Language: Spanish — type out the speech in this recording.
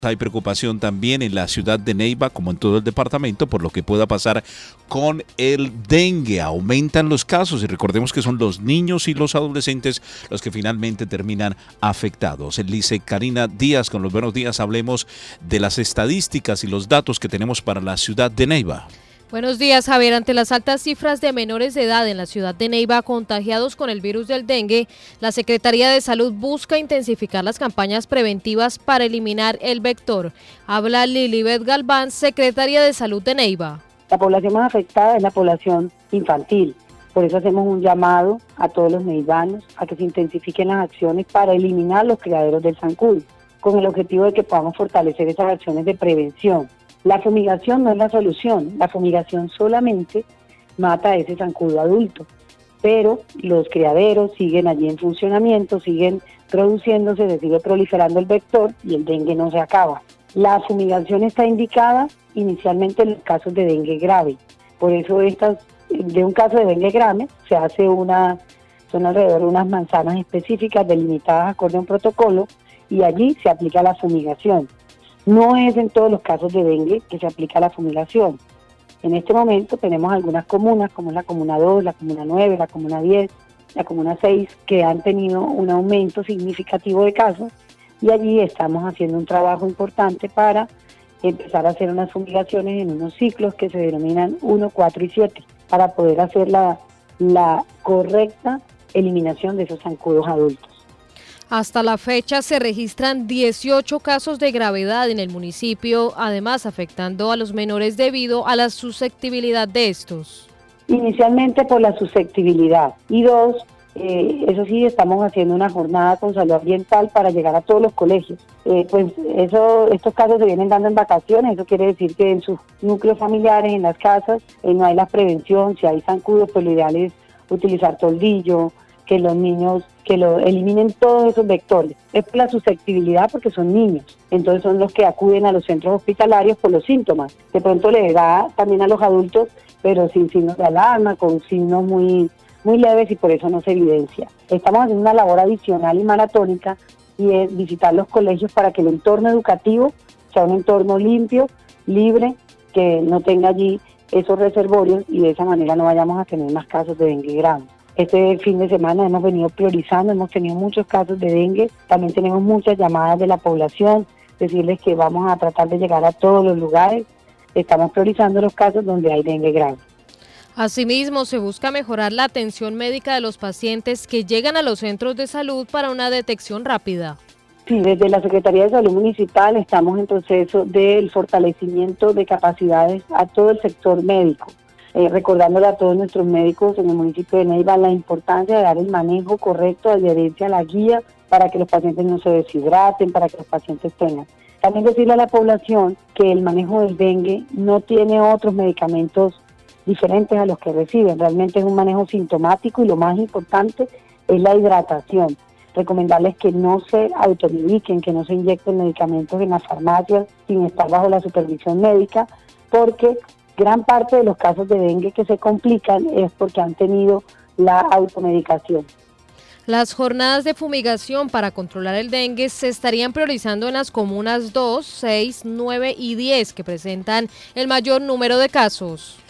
Hay preocupación también en la ciudad de Neiva, como en todo el departamento, por lo que pueda pasar con el dengue. Aumentan los casos y recordemos que son los niños y los adolescentes los que finalmente terminan afectados. Lice Karina Díaz, con los buenos días, hablemos de las estadísticas y los datos que tenemos para la ciudad de Neiva. Buenos días, Javier. Ante las altas cifras de menores de edad en la ciudad de Neiva contagiados con el virus del dengue, la Secretaría de Salud busca intensificar las campañas preventivas para eliminar el vector. Habla Lilibet Galván, secretaria de Salud de Neiva. La población más afectada es la población infantil. Por eso hacemos un llamado a todos los neivanos a que se intensifiquen las acciones para eliminar los criaderos del zancudo, con el objetivo de que podamos fortalecer esas acciones de prevención. La fumigación no es la solución, la fumigación solamente mata a ese zancudo adulto, pero los criaderos siguen allí en funcionamiento, siguen produciéndose, se sigue proliferando el vector y el dengue no se acaba. La fumigación está indicada inicialmente en los casos de dengue grave, por eso de un caso de dengue grave se hace son alrededor de unas manzanas específicas delimitadas acorde a un protocolo y allí se aplica la fumigación. No es en todos los casos de dengue que se aplica la fumigación. En este momento tenemos algunas comunas, como la Comuna 2, la Comuna 9, la Comuna 10, la Comuna 6, que han tenido un aumento significativo de casos y allí estamos haciendo un trabajo importante para empezar a hacer unas fumigaciones en unos ciclos que se denominan 1, 4 y 7, para poder hacer la correcta eliminación de esos zancudos adultos. Hasta la fecha se registran 18 casos de gravedad en el municipio, además afectando a los menores debido a la susceptibilidad de estos. Inicialmente por la susceptibilidad y dos, eso sí, estamos haciendo una jornada con salud ambiental para llegar a todos los colegios. Estos casos se vienen dando en vacaciones, eso quiere decir que en sus núcleos familiares, en las casas, no hay la prevención. Si hay zancudos, pues lo ideal es utilizar toldillo, que los niños que lo eliminen todos esos vectores. Es por la susceptibilidad porque son niños, entonces son los que acuden a los centros hospitalarios por los síntomas. De pronto le da también a los adultos, pero sin signos de alarma, con signos muy leves y por eso no se evidencia. Estamos haciendo una labor adicional y maratónica y es visitar los colegios para que el entorno educativo sea un entorno limpio, libre, que no tenga allí esos reservorios y de esa manera no vayamos a tener más casos de dengue grave. Este fin de semana hemos venido priorizando, hemos tenido muchos casos de dengue, también tenemos muchas llamadas de la población, decirles que vamos a tratar de llegar a todos los lugares, estamos priorizando los casos donde hay dengue grave. Asimismo, se busca mejorar la atención médica de los pacientes que llegan a los centros de salud para una detección rápida. Sí, desde la Secretaría de Salud Municipal estamos en proceso del fortalecimiento de capacidades a todo el sector médico. Recordándole a todos nuestros médicos en el municipio de Neiva la importancia de dar el manejo correcto, adherencia a la guía para que los pacientes no se deshidraten, para que los pacientes tengan. También decirle a la población que el manejo del dengue no tiene otros medicamentos diferentes a los que reciben, realmente es un manejo sintomático y lo más importante es la hidratación. Recomendarles que no se automediquen, que no se inyecten medicamentos en las farmacias sin estar bajo la supervisión médica, porque gran parte de los casos de dengue que se complican es porque han tenido la automedicación. Las jornadas de fumigación para controlar el dengue se estarían priorizando en las comunas 2, 6, 9 y 10 que presentan el mayor número de casos.